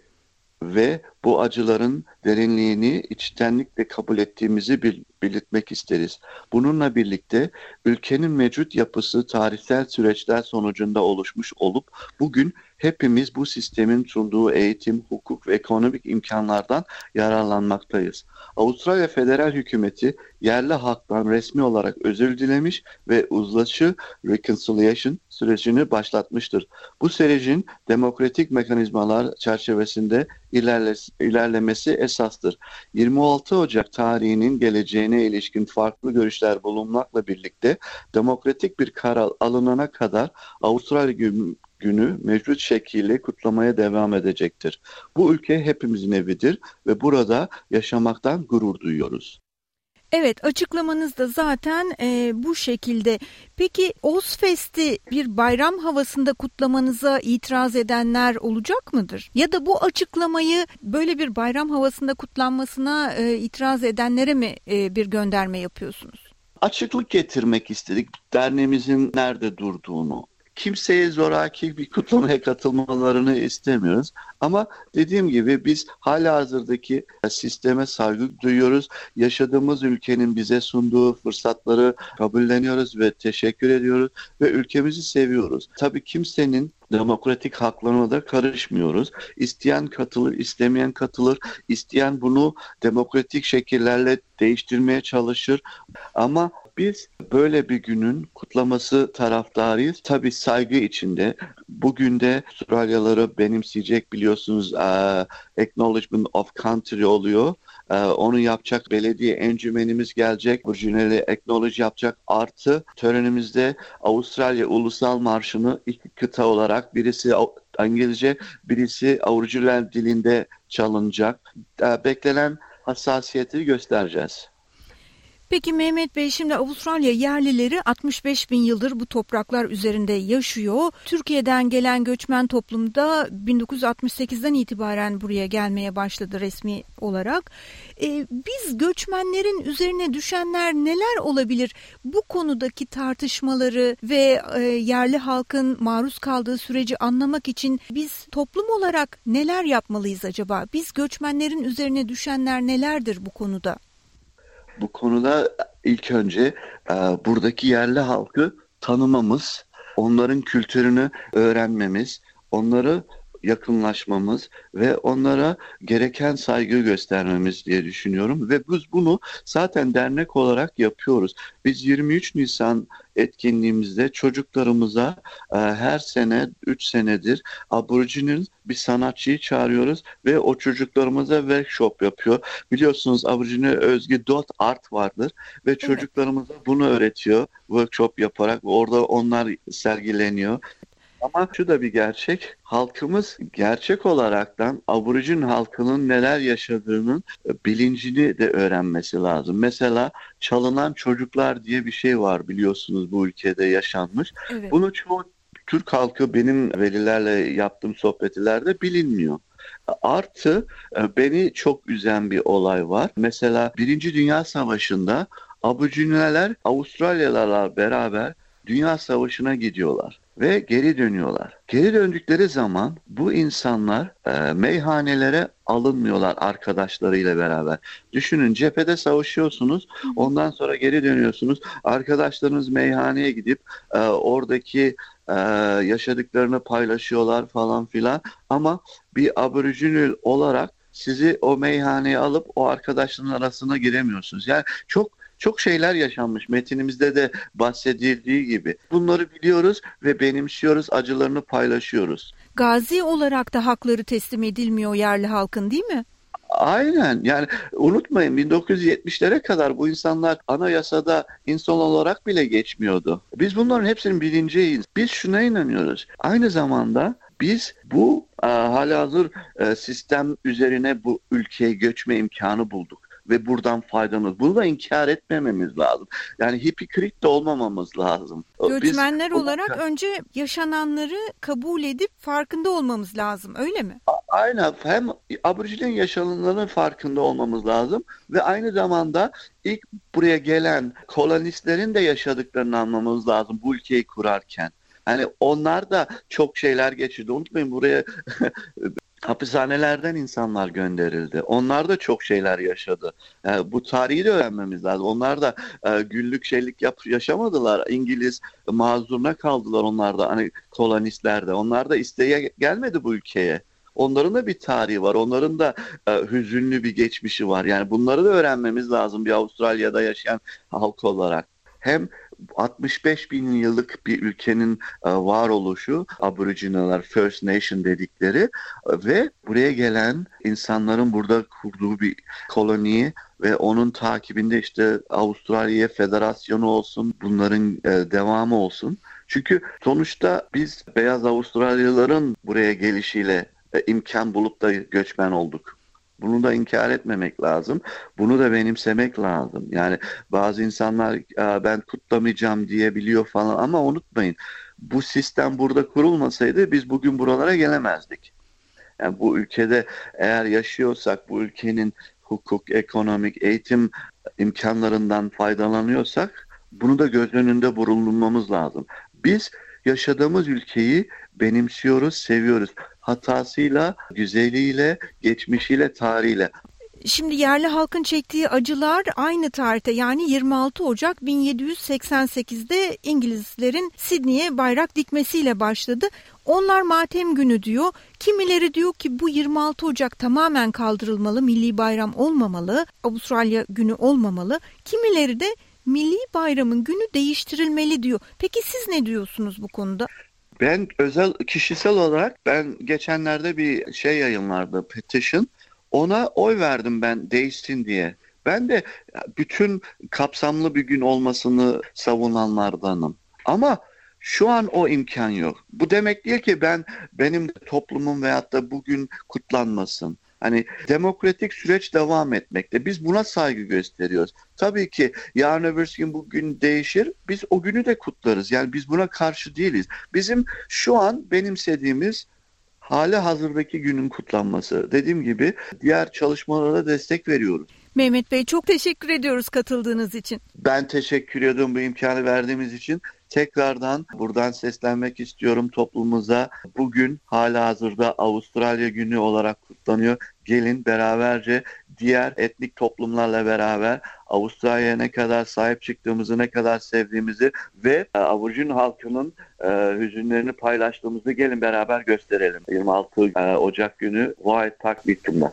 ve bu acıların derinliğini içtenlikle kabul ettiğimizi bil- belirtmek isteriz. Bununla birlikte ülkenin mevcut yapısı tarihsel süreçler sonucunda oluşmuş olup bugün hepimiz bu sistemin sunduğu eğitim, hukuk ve ekonomik imkanlardan yararlanmaktayız. Avustralya Federal Hükümeti yerli halktan resmi olarak özür dilemiş ve uzlaşı reconciliation sürecini başlatmıştır. Bu sürecin demokratik mekanizmalar çerçevesinde ilerles- ilerlemesi esastır. yirmi altı Ocak tarihinin geleceğine ilişkin farklı görüşler bulunmakla birlikte demokratik bir karar alınana kadar Avustralya günü günü mevcut şekliyle kutlamaya devam edecektir. Bu ülke hepimizin evidir ve burada yaşamaktan gurur duyuyoruz. Evet, açıklamanız da zaten e, bu şekilde. Peki Ozfest'i bir bayram havasında kutlamanıza itiraz edenler olacak mıdır? Ya da bu açıklamayı böyle bir bayram havasında kutlanmasına e, itiraz edenlere mi e, bir gönderme yapıyorsunuz? Açıklık getirmek istedik derneğimizin nerede durduğunu. Kimseye zoraki bir kutlamaya katılmalarını istemiyoruz. Ama dediğim gibi biz halihazırdaki sisteme saygı duyuyoruz. Yaşadığımız ülkenin bize sunduğu fırsatları kabulleniyoruz ve teşekkür ediyoruz ve ülkemizi seviyoruz. Tabii kimsenin demokratik haklarına da karışmıyoruz. İsteyen katılır, istemeyen katılır. İsteyen bunu demokratik şekillerle değiştirmeye çalışır. Ama biz böyle bir günün kutlaması taraftarıyız. Tabii saygı içinde. Bugün de Avustralyaları benimseyecek biliyorsunuz uh, Acknowledgement of Country oluyor. Uh, onu yapacak belediye encümenimiz gelecek. Orijinali acknowledge yapacak. Artı törenimizde Avustralya Ulusal Marşı'nı iki kıta olarak birisi İngilizce, birisi orijinal dilinde çalınacak. Uh, beklenen hassasiyeti göstereceğiz. Peki Mehmet Bey, şimdi Avustralya yerlileri altmış beş bin yıldır bu topraklar üzerinde yaşıyor. Türkiye'den gelen göçmen toplumda bin dokuz yüz altmış sekizden itibaren buraya gelmeye başladı resmi olarak. Ee, biz göçmenlerin üzerine düşenler neler olabilir? Bu konudaki tartışmaları ve e, yerli halkın maruz kaldığı süreci anlamak için biz toplum olarak neler yapmalıyız acaba? Biz göçmenlerin üzerine düşenler nelerdir bu konuda? Bu konuda ilk önce e, buradaki yerli halkı tanımamız, onların kültürünü öğrenmemiz, onları yakınlaşmamız ve onlara gereken saygı göstermemiz diye düşünüyorum. Ve biz bunu zaten dernek olarak yapıyoruz. Biz yirmi üç Nisan etkinliğimizde çocuklarımıza e, her sene üç senedir Aboriginal bir sanatçıyı çağırıyoruz ve o çocuklarımıza workshop yapıyor. Biliyorsunuz Aboriginal özgü dot art vardır ve evet, çocuklarımıza bunu öğretiyor workshop yaparak. Orada onlar sergileniyor. Ama şu da bir gerçek, halkımız gerçek olaraktan Aborigin halkının neler yaşadığının bilincini de öğrenmesi lazım. Mesela çalınan çocuklar diye bir şey var, biliyorsunuz, bu ülkede yaşanmış. Evet. Bunu çoğu Türk halkı, benim velilerle yaptığım sohbetlerde bilinmiyor. Artı beni çok üzen bir olay var. Mesela Birinci Dünya Savaşı'nda Aboriginler Avustralyalılarla beraber Dünya Savaşı'na gidiyorlar ve geri dönüyorlar. Geri döndükleri zaman bu insanlar e, meyhanelere alınmıyorlar arkadaşlarıyla beraber. Düşünün, cephede savaşıyorsunuz, ondan sonra geri dönüyorsunuz. Arkadaşlarınız meyhaneye gidip e, oradaki e, yaşadıklarını paylaşıyorlar falan filan. Ama bir Aboriginal olarak sizi o meyhaneye alıp o arkadaşların arasına giremiyorsunuz. Yani çok Çok şeyler yaşanmış. Metinimizde de bahsedildiği gibi. Bunları biliyoruz ve benimsiyoruz, acılarını paylaşıyoruz. Gazi olarak da hakları teslim edilmiyor yerli halkın, değil mi? Aynen. Yani unutmayın, bin dokuz yüz yetmişlere kadar bu insanlar anayasada insan olarak bile geçmiyordu. Biz bunların hepsinin bilinceyiz. Biz şuna inanıyoruz. Aynı zamanda biz bu e, halihazır e, sistem üzerine bu ülkeye göçme imkanı bulduk. ve buradan faydalanıyoruz. Bunu da inkar etmememiz lazım. Yani hipokrit de olmamamız lazım. Göçmenler Biz, olarak o, önce yaşananları kabul edip farkında olmamız lazım, öyle mi? Aynen. Hem Aborjin yaşananların farkında olmamız lazım ve aynı zamanda ilk buraya gelen kolonistlerin de yaşadıklarını anlamamız lazım bu ülkeyi kurarken. Hani onlar da çok şeyler geçirdi. Unutmayın, buraya hapishanelerden insanlar gönderildi. Onlar da çok şeyler yaşadı. Yani bu tarihi de öğrenmemiz lazım. Onlar da e, güllük şeylik yap, yaşamadılar. İngiliz mazuruna kaldılar onlar da. Hani kolonistler de. Onlar da isteye gelmedi bu ülkeye. Onların da bir tarihi var. Onların da e, hüzünlü bir geçmişi var. Yani bunları da öğrenmemiz lazım bir Avustralya'da yaşayan halk olarak. Hem altmış beş bin yıllık bir ülkenin e, varoluşu, Aboriginal'lar, First Nation dedikleri e, ve buraya gelen insanların burada kurduğu bir koloniyi ve onun takibinde işte Avustralya Federasyonu olsun, bunların e, devamı olsun. Çünkü sonuçta biz beyaz Avustralyalıların buraya gelişiyle e, imkan bulup da göçmen olduk. Bunu da inkar etmemek lazım. Bunu da benimsemek lazım. Yani bazı insanlar ben kutlamayacağım diyebiliyor falan ama unutmayın. Bu sistem burada kurulmasaydı biz bugün buralara gelemezdik. Yani bu ülkede eğer yaşıyorsak, bu ülkenin hukuk, ekonomik, eğitim imkanlarından faydalanıyorsak bunu da göz önünde bulundurmamız lazım. Biz yaşadığımız ülkeyi benimsiyoruz, seviyoruz. Hatasıyla, güzeliyle, geçmişiyle, tarihiyle. Şimdi yerli halkın çektiği acılar aynı tarihte, yani yirmi altı Ocak bin yedi yüz seksen sekizde İngilizlerin Sydney'e bayrak dikmesiyle başladı. Onlar matem günü diyor. Kimileri diyor ki bu yirmi altı Ocak tamamen kaldırılmalı, milli bayram olmamalı, Avustralya günü olmamalı. Kimileri de milli bayramın günü değiştirilmeli diyor. Peki siz ne diyorsunuz bu konuda? Ben özel, kişisel olarak ben geçenlerde bir şey yayınlardı, petition. Ona oy verdim ben değişsin diye. Ben de bütün kapsamlı bir gün olmasını savunanlardanım. Ama şu an o imkan yok. Bu demek değil ki ben benim toplumum veyahut da bugün kutlanmasın. Hani demokratik süreç devam etmekte. Biz buna saygı gösteriyoruz. Tabii ki yarın öbür gün bugün değişir. Biz o günü de kutlarız. Yani biz buna karşı değiliz. Bizim şu an benimsediğimiz hali hazırdaki günün kutlanması. Dediğim gibi diğer çalışmalara destek veriyoruz. Mehmet Bey, çok teşekkür ediyoruz katıldığınız için. Ben teşekkür ediyorum bu imkanı verdiğimiz için. Tekrardan buradan seslenmek istiyorum toplumumuza. Bugün halihazırda Avustralya Günü olarak kutlanıyor. Gelin beraberce diğer etnik toplumlarla beraber Avustralya'ya ne kadar sahip çıktığımızı, ne kadar sevdiğimizi ve Aborjin halkının e, hüzünlerini paylaştığımızı gelin beraber gösterelim. yirmi altı Ocak günü White Park Victim'da.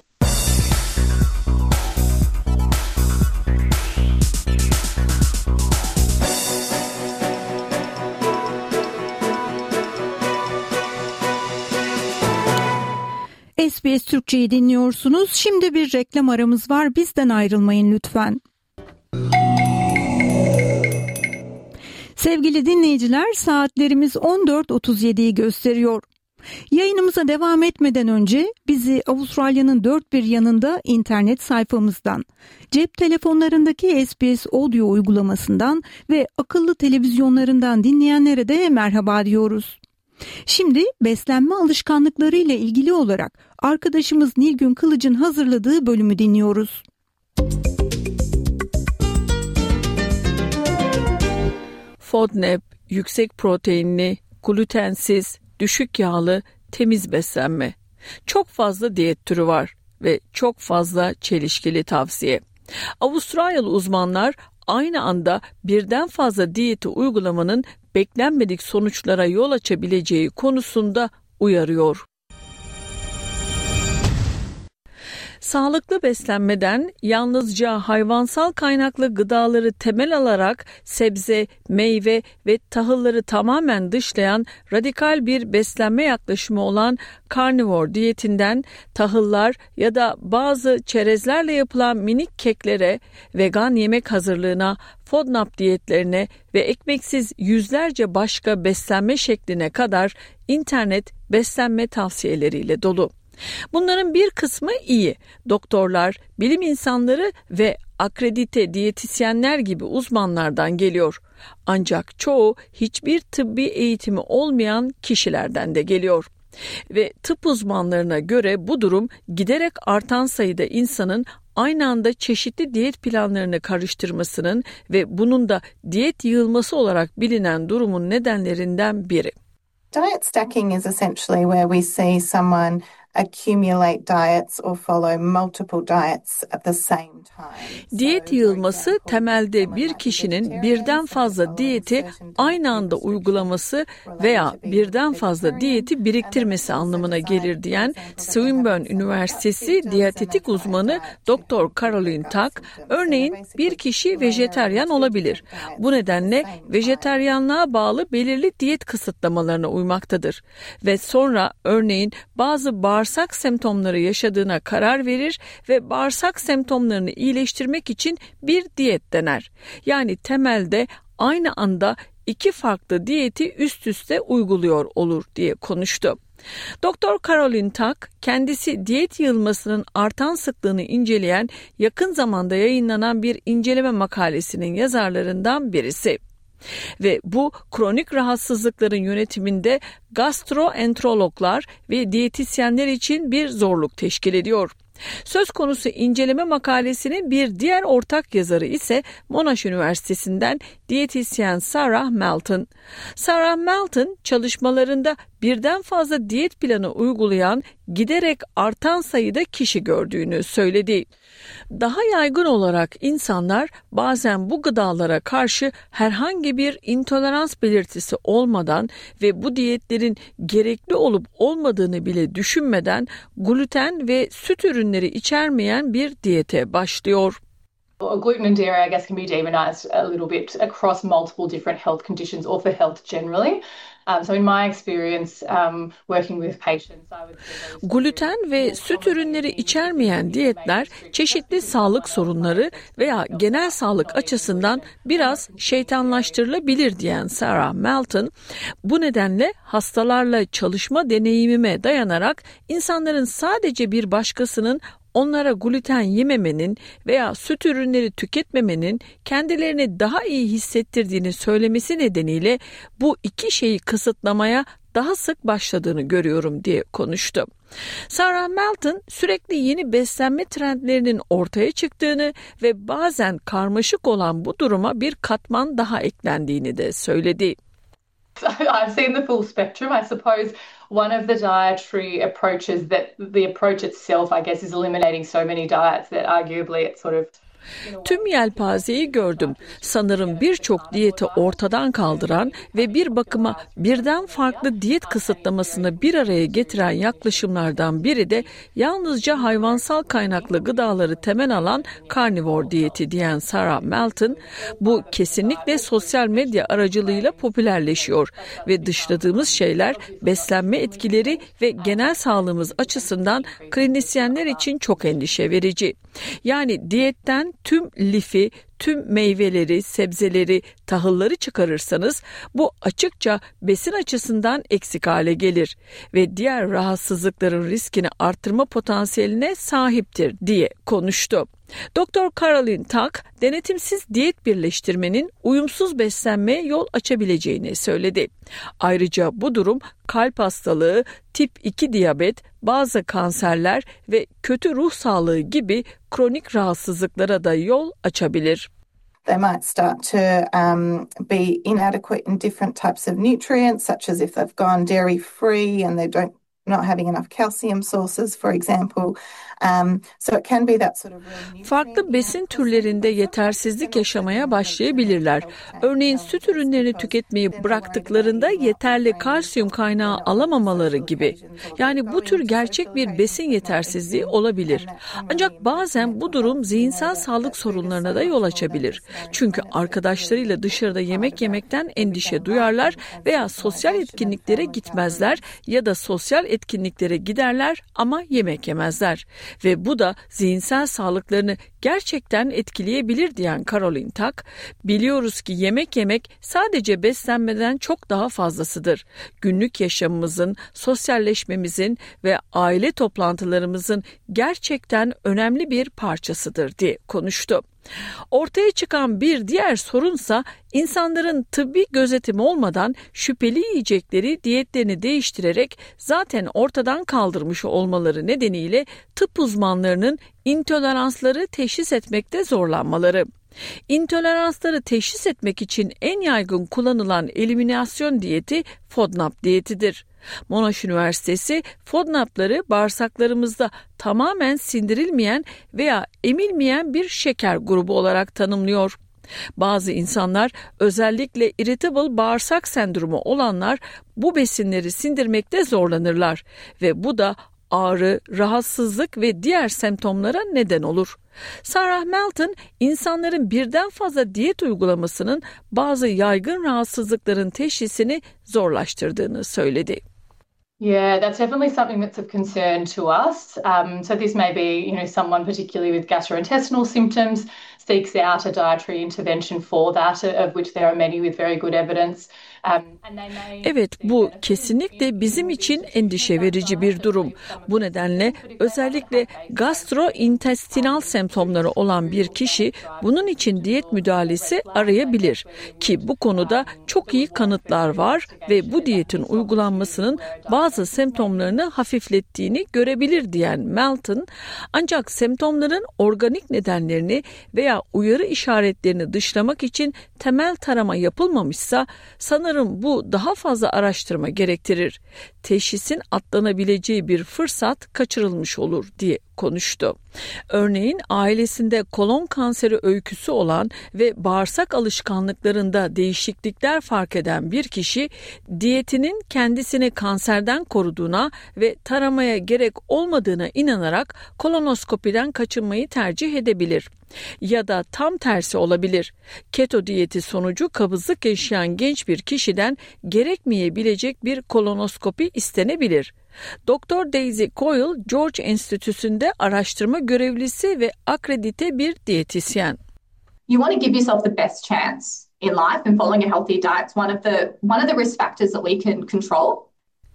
S B S Türkçe'yi dinliyorsunuz. Şimdi bir reklam aramız var. Bizden ayrılmayın lütfen. Sevgili dinleyiciler, saatlerimiz on dört otuz yediyi gösteriyor. Yayınımıza devam etmeden önce bizi Avustralya'nın dört bir yanında internet sayfamızdan, cep telefonlarındaki S B S Audio uygulamasından ve akıllı televizyonlarından dinleyenlere de merhaba diyoruz. Şimdi beslenme alışkanlıkları ile ilgili olarak arkadaşımız Nilgün Kılıç'ın hazırladığı bölümü dinliyoruz. FODMAP, yüksek proteinli, glutensiz, düşük yağlı, temiz beslenme. Çok fazla diyet türü var ve çok fazla çelişkili tavsiye. Avustralyalı uzmanlar aynı anda birden fazla diyeti uygulamanın beklenmedik sonuçlara yol açabileceği konusunda uyarıyor. Sağlıklı beslenmeden yalnızca hayvansal kaynaklı gıdaları temel alarak sebze, meyve ve tahılları tamamen dışlayan radikal bir beslenme yaklaşımı olan karnivor diyetinden tahıllar ya da bazı çerezlerle yapılan minik keklere, vegan yemek hazırlığına, FODMAP diyetlerine ve ekmeksiz yüzlerce başka beslenme şekline kadar internet beslenme tavsiyeleriyle dolu. Bunların bir kısmı iyi. Doktorlar, bilim insanları ve akredite diyetisyenler gibi uzmanlardan geliyor. Ancak çoğu hiçbir tıbbi eğitimi olmayan kişilerden de geliyor. Ve tıp uzmanlarına göre bu durum giderek artan sayıda insanın aynı anda çeşitli diyet planlarını karıştırmasının ve bunun da diyet yığılması olarak bilinen durumun nedenlerinden biri. Diet stacking is essentially where we see someone accumulate diets or follow multiple diets at the same time. Diyet yığılması temelde bir kişinin birden fazla diyeti aynı anda uygulaması veya birden fazla diyeti biriktirmesi anlamına gelir diyen Swinburne Üniversitesi diyetetik uzmanı doktor Caroline Tuck, örneğin bir kişi vejeteryan olabilir. Bu nedenle vejeteryanlığa bağlı belirli diyet kısıtlamalarına uymaktadır ve sonra örneğin bazı bağırsak bağırsak semptomları yaşadığına karar verir ve bağırsak semptomlarını iyileştirmek için bir diyet dener. Yani temelde aynı anda iki farklı diyeti üst üste uyguluyor olur diye konuştu. doktor Caroline Tuck, kendisi diyet yığılmasının artan sıklığını inceleyen yakın zamanda yayınlanan bir inceleme makalesinin yazarlarından birisi. Ve bu kronik rahatsızlıkların yönetiminde gastroenterologlar ve diyetisyenler için bir zorluk teşkil ediyor. Söz konusu inceleme makalesinin bir diğer ortak yazarı ise Monash Üniversitesi'nden diyetisyen Sarah Melton. Sarah Melton çalışmalarında birden fazla diyet planı uygulayan giderek artan sayıda kişi gördüğünü söyledi. Daha yaygın olarak insanlar bazen bu gıdalara karşı herhangi bir intolerans belirtisi olmadan ve bu diyetlerin gerekli olup olmadığını bile düşünmeden gluten ve süt ürünleri içermeyen bir diyete başlıyor. Gluten and dairy, I guess, can be demonized a little bit across multiple different health conditions or for health generally. Um, so in my experience um, working with patients, I would say gluten ve süt ürünleri içermeyen diyetler çeşitli sağlık sorunları veya genel sağlık açısından biraz şeytanlaştırılabilir diyen Sarah Melton, bu nedenle hastalarla çalışma deneyimime dayanarak insanların sadece bir başkasının onlara gluten yememenin veya süt ürünleri tüketmemenin kendilerini daha iyi hissettirdiğini söylemesi nedeniyle bu iki şeyi kısıtlamaya daha sık başladığını görüyorum diye konuştu. Sarah Melton sürekli yeni beslenme trendlerinin ortaya çıktığını ve bazen karmaşık olan bu duruma bir katman daha eklendiğini de söyledi. I've seen the full spectrum. I suppose one of the dietary approaches that the approach itself, I guess, is eliminating so many diets that arguably it's sort of Tüm yelpazeyi gördüm. Sanırım birçok diyeti ortadan kaldıran ve bir bakıma birden farklı diyet kısıtlamasını bir araya getiren yaklaşımlardan biri de yalnızca hayvansal kaynaklı gıdaları temel alan karnivor diyeti diyen Sarah Melton, bu kesinlikle sosyal medya aracılığıyla popülerleşiyor ve dışladığımız şeyler beslenme etkileri ve genel sağlığımız açısından klinisyenler için çok endişe verici. Yani diyetten tüm lifi, tüm meyveleri, sebzeleri, tahılları çıkarırsanız bu açıkça besin açısından eksik hale gelir ve diğer rahatsızlıkların riskini artırma potansiyeline sahiptir diye konuştu. doktor Caroline Tuck, denetimsiz diyet birleştirmenin uyumsuz beslenmeye yol açabileceğini söyledi. Ayrıca bu durum kalp hastalığı, tip iki diyabet, bazı kanserler ve kötü ruh sağlığı gibi kronik rahatsızlıklara da yol açabilir. They might start to um, be inadequate in different types of nutrients, such as if they've gone dairy free and they don't not having enough calcium sources, for example. Um, so it can be that sort of Farklı besin türlerinde yetersizlik yaşamaya başlayabilirler. Örneğin süt ürünlerini tüketmeyi bıraktıklarında yeterli kalsiyum kaynağı alamamaları gibi. Yani bu tür gerçek bir besin yetersizliği olabilir. Ancak bazen bu durum zihinsel sağlık sorunlarına da yol açabilir. Çünkü arkadaşlarıyla dışarıda yemek yemekten endişe duyarlar veya sosyal etkinliklere gitmezler ya da sosyal etkinliklere giderler ama yemek yemezler ve bu da zihinsel sağlıklarını gerçekten etkileyebilir diyen Caroline Tak, biliyoruz ki yemek yemek sadece beslenmeden çok daha fazlasıdır. Günlük yaşamımızın, sosyalleşmemizin ve aile toplantılarımızın gerçekten önemli bir parçasıdır diye konuştu. Ortaya çıkan bir diğer sorunsa insanların tıbbi gözetim olmadan şüpheli yiyecekleri diyetlerini değiştirerek zaten ortadan kaldırmış olmaları nedeniyle tıp uzmanlarının intoleransları teşhis etmekte zorlanmaları. İntoleransları teşhis etmek için en yaygın kullanılan eliminasyon diyeti FODMAP diyetidir. Monash Üniversitesi FODMAP'ları bağırsaklarımızda tamamen sindirilmeyen veya emilmeyen bir şeker grubu olarak tanımlıyor. Bazı insanlar, özellikle irritable bağırsak sendromu olanlar bu besinleri sindirmekte zorlanırlar ve bu da ağrı, rahatsızlık ve diğer semptomlara neden olur. Sarah Melton, insanların birden fazla diyet uygulamasının bazı yaygın rahatsızlıkların teşhisini zorlaştırdığını söyledi. Yeah, that's definitely something that's of concern to us. Um, so this may be, you know, someone particularly with gastrointestinal symptoms seeks out a dietary intervention for that, of which there are many with very good evidence. Evet, bu kesinlikle bizim için endişe verici bir durum. Bu nedenle özellikle gastrointestinal semptomları olan bir kişi bunun için diyet müdahalesi arayabilir ki bu konuda çok iyi kanıtlar var ve bu diyetin uygulanmasının bazı semptomlarını hafiflettiğini görebilir diyen Melton, ancak semptomların organik nedenlerini veya uyarı işaretlerini dışlamak için temel tarama yapılmamışsa sanırım bu daha fazla araştırma gerektirir. Teşhisin atlanabileceği bir fırsat kaçırılmış olur diye konuştu. Örneğin ailesinde kolon kanseri öyküsü olan ve bağırsak alışkanlıklarında değişiklikler fark eden bir kişi diyetinin kendisini kanserden koruduğuna ve taramaya gerek olmadığına inanarak kolonoskopiden kaçınmayı tercih edebilir. Ya da tam tersi olabilir. Keto diyeti sonucu kabızlık yaşayan genç bir kişiden gerekmeyebilecek bir kolonoskopi istenebilir. Doktor Daisy Coyle, George Enstitüsü'nde araştırma görevlisi ve akredite bir diyetisyen. You want to give yourself the best chance in life, and following a healthy diet is one of the one of the risk factors that we can control.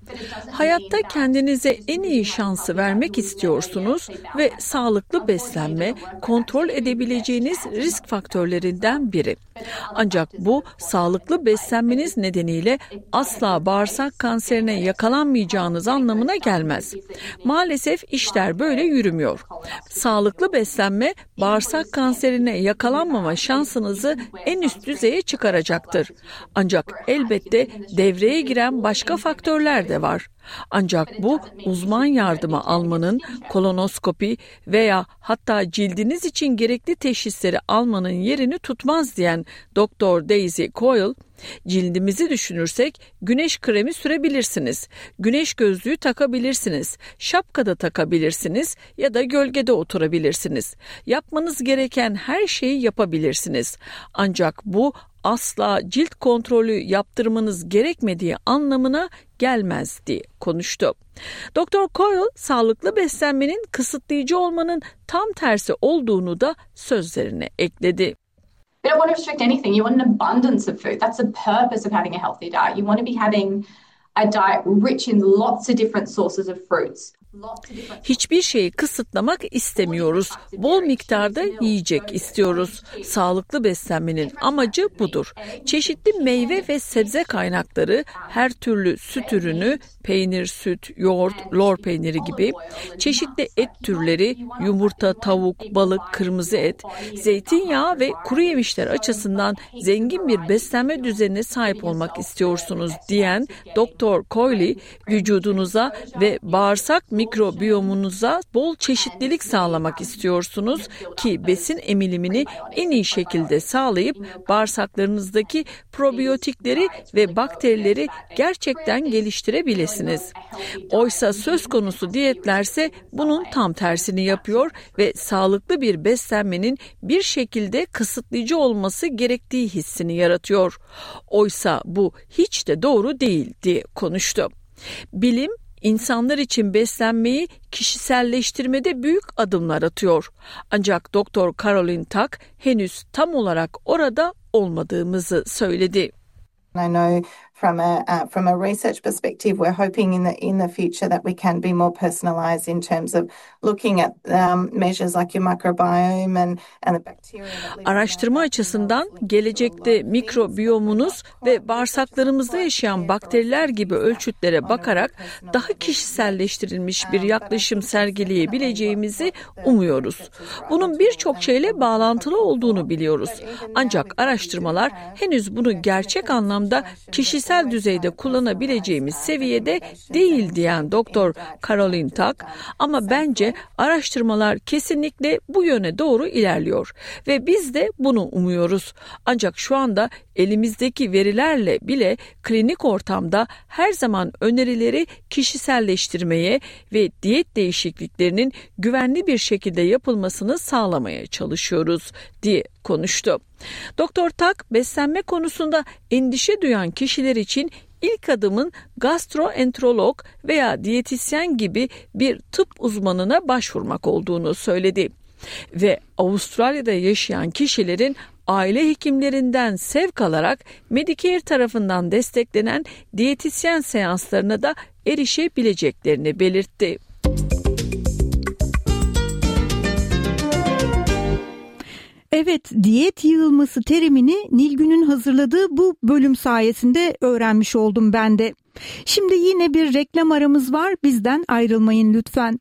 Hayatta kendinize en iyi şansı vermek istiyorsunuz ve sağlıklı beslenme kontrol edebileceğiniz risk faktörlerinden biri. Ancak bu sağlıklı beslenmeniz nedeniyle asla bağırsak kanserine yakalanmayacağınız anlamına gelmez. Maalesef işler böyle yürümüyor. Sağlıklı beslenme bağırsak kanserine yakalanmama şansınızı en üst düzeye çıkaracaktır. Ancak elbette devreye giren başka faktörler de var. Ancak bu uzman yardımı almanın, kolonoskopi veya hatta cildiniz için gerekli teşhisleri almanın yerini tutmaz diyen Doktor Daisy Coyle, cildimizi düşünürsek güneş kremi sürebilirsiniz, güneş gözlüğü takabilirsiniz, şapka da takabilirsiniz ya da gölgede oturabilirsiniz. Yapmanız gereken her şeyi yapabilirsiniz. Ancak bu asla cilt kontrolü yaptırmanız gerekmediği anlamına gelmez diye konuştu. Doktor Coyle, sağlıklı beslenmenin kısıtlayıcı olmanın tam tersi olduğunu da sözlerine ekledi. You don't want to restrict anything. You want an abundance of food. That's the purpose of having a healthy diet. You want to be having a diet rich in lots of different sources of fruits. Hiçbir şeyi kısıtlamak istemiyoruz. Bol miktarda yiyecek istiyoruz. Sağlıklı beslenmenin amacı budur. Çeşitli meyve ve sebze kaynakları, her türlü süt ürünü, peynir, süt, yoğurt, lor peyniri gibi, çeşitli et türleri, yumurta, tavuk, balık, kırmızı et, zeytinyağı ve kuru yemişler açısından zengin bir beslenme düzenine sahip olmak istiyorsunuz diyen Doktor Coyle, vücudunuza ve bağırsak mikrobiyomunuza bol çeşitlilik sağlamak istiyorsunuz ki besin emilimini en iyi şekilde sağlayıp bağırsaklarınızdaki probiyotikleri ve bakterileri gerçekten geliştirebilirsiniz. Oysa söz konusu diyetlerse bunun tam tersini yapıyor ve sağlıklı bir beslenmenin bir şekilde kısıtlayıcı olması gerektiği hissini yaratıyor. Oysa bu hiç de doğru değil diye konuştu. Bilim, insanlar için beslenmeyi kişiselleştirmede büyük adımlar atıyor. Ancak Doktor Caroline Tuck henüz tam olarak orada olmadığımızı söyledi. I know from a uh, from a research perspective, we're hoping in the in the future that we can be more personalised in terms of looking at um, measures like your microbiome and and the bacteria. Araştırma açısından gelecekte mikrobiyomunuz ve bağırsaklarımızda yaşayan bakteriler gibi ölçütlere bakarak daha kişiselleştirilmiş bir yaklaşım sergileyebileceğimizi umuyoruz. Bunun birçok şeyle bağlantılı olduğunu biliyoruz. Ancak araştırmalar henüz bunu gerçek anlamda kişisel düzeyde kullanabileceğimiz seviyede değil diyen Doktor Caroline Tuck, ama bence araştırmalar kesinlikle bu yöne doğru ilerliyor ve biz de bunu umuyoruz. Ancak şu anda elimizdeki verilerle bile klinik ortamda her zaman önerileri kişiselleştirmeye ve diyet değişikliklerinin güvenli bir şekilde yapılmasını sağlamaya çalışıyoruz diye konuştu. Doktor Tuck, beslenme konusunda endişe duyan kişiler için ilk adımın gastroenterolog veya diyetisyen gibi bir tıp uzmanına başvurmak olduğunu söyledi. Ve Avustralya'da yaşayan kişilerin aile hekimlerinden sevk alarak Medicare tarafından desteklenen diyetisyen seanslarına da erişebileceklerini belirtti. Evet, diyet yığılması terimini Nilgün'ün hazırladığı bu bölüm sayesinde öğrenmiş oldum ben de. Şimdi yine bir reklam aramız var, bizden ayrılmayın lütfen.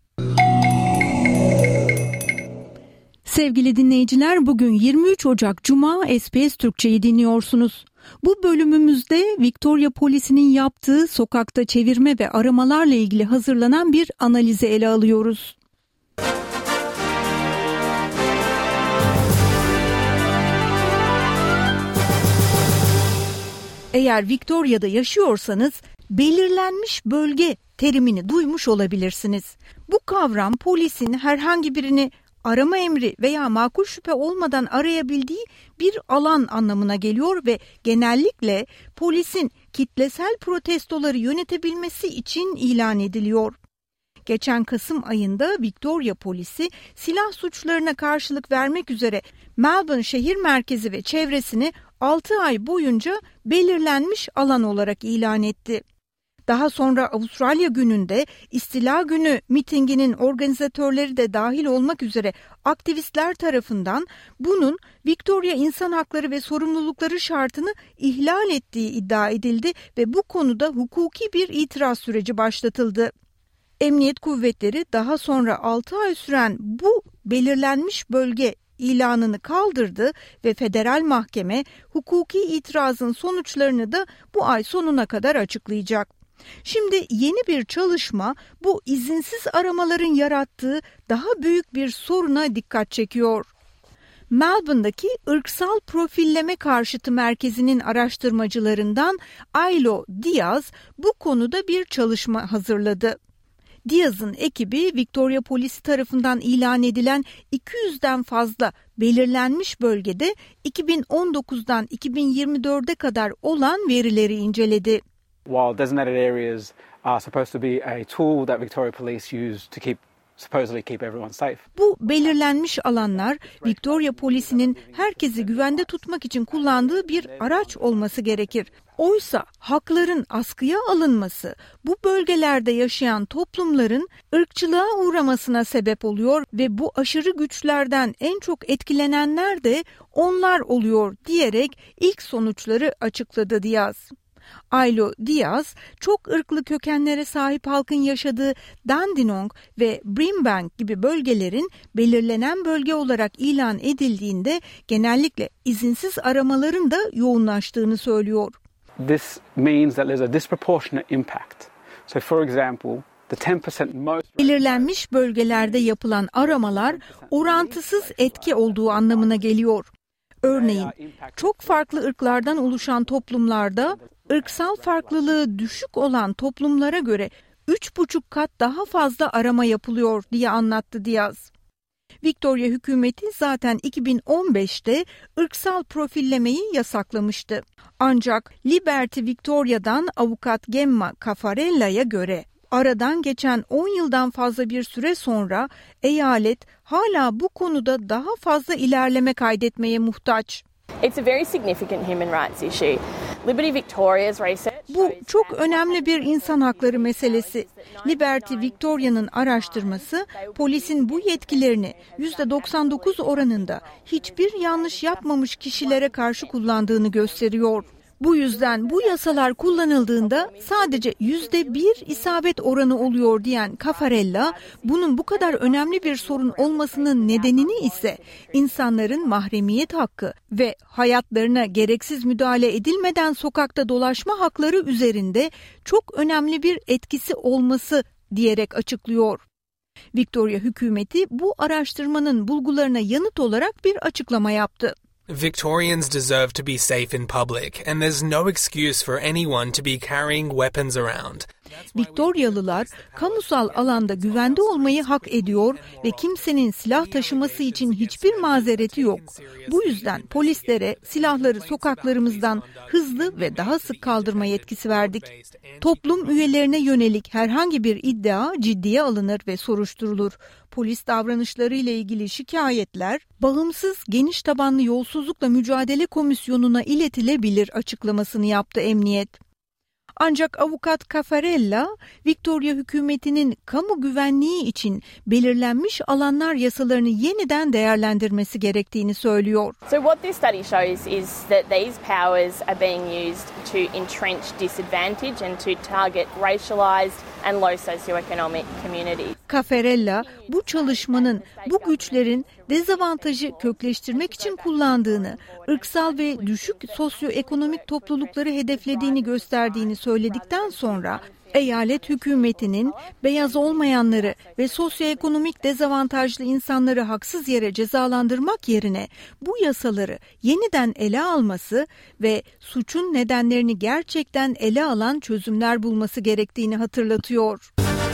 Sevgili dinleyiciler, bugün yirmi üç Ocak Cuma, S B S Türkçe'yi dinliyorsunuz. Bu bölümümüzde Victoria Polisi'nin yaptığı sokakta çevirme ve aramalarla ilgili hazırlanan bir analizi ele alıyoruz. Eğer Victoria'da yaşıyorsanız belirlenmiş bölge terimini duymuş olabilirsiniz. Bu kavram polisin herhangi birini arama emri veya makul şüphe olmadan arayabildiği bir alan anlamına geliyor ve genellikle polisin kitlesel protestoları yönetebilmesi için ilan ediliyor. Geçen Kasım ayında Victoria polisi silah suçlarına karşılık vermek üzere Melbourne şehir merkezi ve çevresini altı ay boyunca belirlenmiş alan olarak ilan etti. Daha sonra Avustralya Günü'nde İstila Günü mitinginin organizatörleri de dahil olmak üzere aktivistler tarafından bunun Victoria İnsan Hakları ve Sorumlulukları şartını ihlal ettiği iddia edildi ve bu konuda hukuki bir itiraz süreci başlatıldı. Emniyet kuvvetleri daha sonra altı ay süren bu belirlenmiş bölge ilanını kaldırdı ve federal mahkeme hukuki itirazın sonuçlarını da bu ay sonuna kadar açıklayacak. Şimdi yeni bir çalışma bu izinsiz aramaların yarattığı daha büyük bir soruna dikkat çekiyor. Melbourne'daki ırksal profilleme karşıtı merkezinin araştırmacılarından Ailo Diaz bu konuda bir çalışma hazırladı. Diaz'ın ekibi Victoria Polisi tarafından ilan edilen iki yüzden fazla belirlenmiş bölgede iki bin on dokuzdan iki bin yirmi dörde kadar olan verileri inceledi. While designated areas are supposed to be a tool that Victoria Police use to keep supposedly keep everyone safe. Bu belirlenmiş alanlar Victoria Polisi'nin herkesi güvende tutmak için kullandığı bir araç olması gerekir. Oysa hakların askıya alınması bu bölgelerde yaşayan toplumların ırkçılığa uğramasına sebep oluyor ve bu aşırı güçlerden en çok etkilenenler de onlar oluyor diyerek ilk sonuçları açıkladı Diaz. Ailo Diaz, çok ırklı kökenlere sahip halkın yaşadığı Dandenong ve Brimbank gibi bölgelerin belirlenen bölge olarak ilan edildiğinde genellikle izinsiz aramaların da yoğunlaştığını söylüyor. This means that there's a disproportionate impact. So for example, the ten percent most belirlenmiş bölgelerde yapılan aramalar orantısız etki olduğu anlamına geliyor. Örneğin çok farklı ırklardan oluşan toplumlarda ırksal farklılığı düşük olan toplumlara göre üç buçuk kat daha fazla arama yapılıyor diye anlattı Diaz. Victoria hükümeti zaten iki bin on beşte ırksal profillemeyi yasaklamıştı. Ancak Liberty Victoria'dan avukat Gemma Caffarella'ya göre Aradan geçen on yıldan fazla bir süre sonra eyalet hala bu konuda daha fazla ilerleme kaydetmeye muhtaç. It's a very significant human rights issue. Liberty Victoria's research. Bu çok önemli bir insan hakları meselesi. Liberty Victoria'nın araştırması polisin bu yetkilerini yüzde doksan dokuz oranında hiçbir yanlış yapmamış kişilere karşı kullandığını gösteriyor. Bu yüzden bu yasalar kullanıldığında sadece yüzde bir isabet oranı oluyor diyen Caffarella, bunun bu kadar önemli bir sorun olmasının nedenini ise insanların mahremiyet hakkı ve hayatlarına gereksiz müdahale edilmeden sokakta dolaşma hakları üzerinde çok önemli bir etkisi olması diyerek açıklıyor. Victoria hükümeti bu araştırmanın bulgularına yanıt olarak bir açıklama yaptı. Victorians deserve to be safe in public, and there's no excuse for anyone to be carrying weapons around. Victorialılar kamusal alanda güvende olmayı hak ediyor ve kimsenin silah taşıması için hiçbir mazereti yok. Bu yüzden polislere silahları sokaklarımızdan hızlı ve daha sık kaldırma yetkisi verdik. Toplum üyelerine yönelik herhangi bir iddia ciddiye alınır ve soruşturulur. Polis davranışları ile ilgili şikayetler bağımsız geniş tabanlı yolsuzlukla mücadele komisyonuna iletilebilir açıklamasını yaptı emniyet. Ancak avukat Caffarella, Victoria hükümetinin kamu güvenliği için belirlenmiş alanlar yasalarını yeniden değerlendirmesi gerektiğini söylüyor. So what this study shows is that these powers are being used to entrench disadvantage and to target racialized and low socioeconomic communities. Caffarella, bu çalışmanın bu güçlerin dezavantajı kökleştirmek için kullandığını, ırksal ve düşük sosyoekonomik toplulukları hedeflediğini gösterdiğini söyledikten sonra eyalet hükümetinin beyaz olmayanları ve sosyoekonomik dezavantajlı insanları haksız yere cezalandırmak yerine bu yasaları yeniden ele alması ve suçun nedenlerini gerçekten ele alan çözümler bulması gerektiğini hatırlatıyor.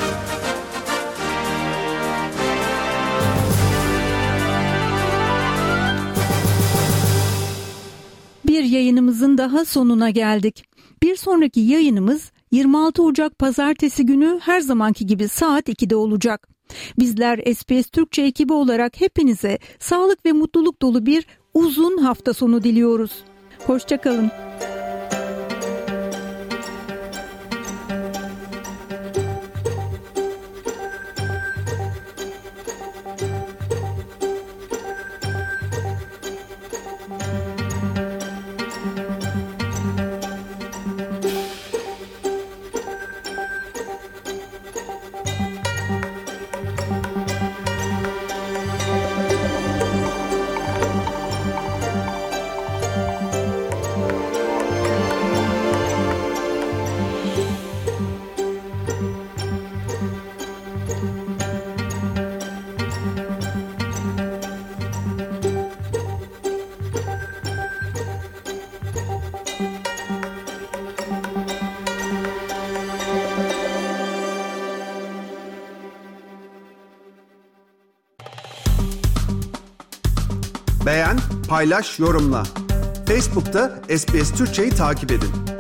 Bir yayınımızın daha sonuna geldik. Bir sonraki yayınımız yirmi altı Ocak Pazartesi günü her zamanki gibi saat ikide olacak. Bizler S B S Türkçe ekibi olarak hepinize sağlık ve mutluluk dolu bir uzun hafta sonu diliyoruz. Hoşça kalın. Beğen, paylaş, yorumla. Facebook'ta S B S Türkçe'yi takip edin.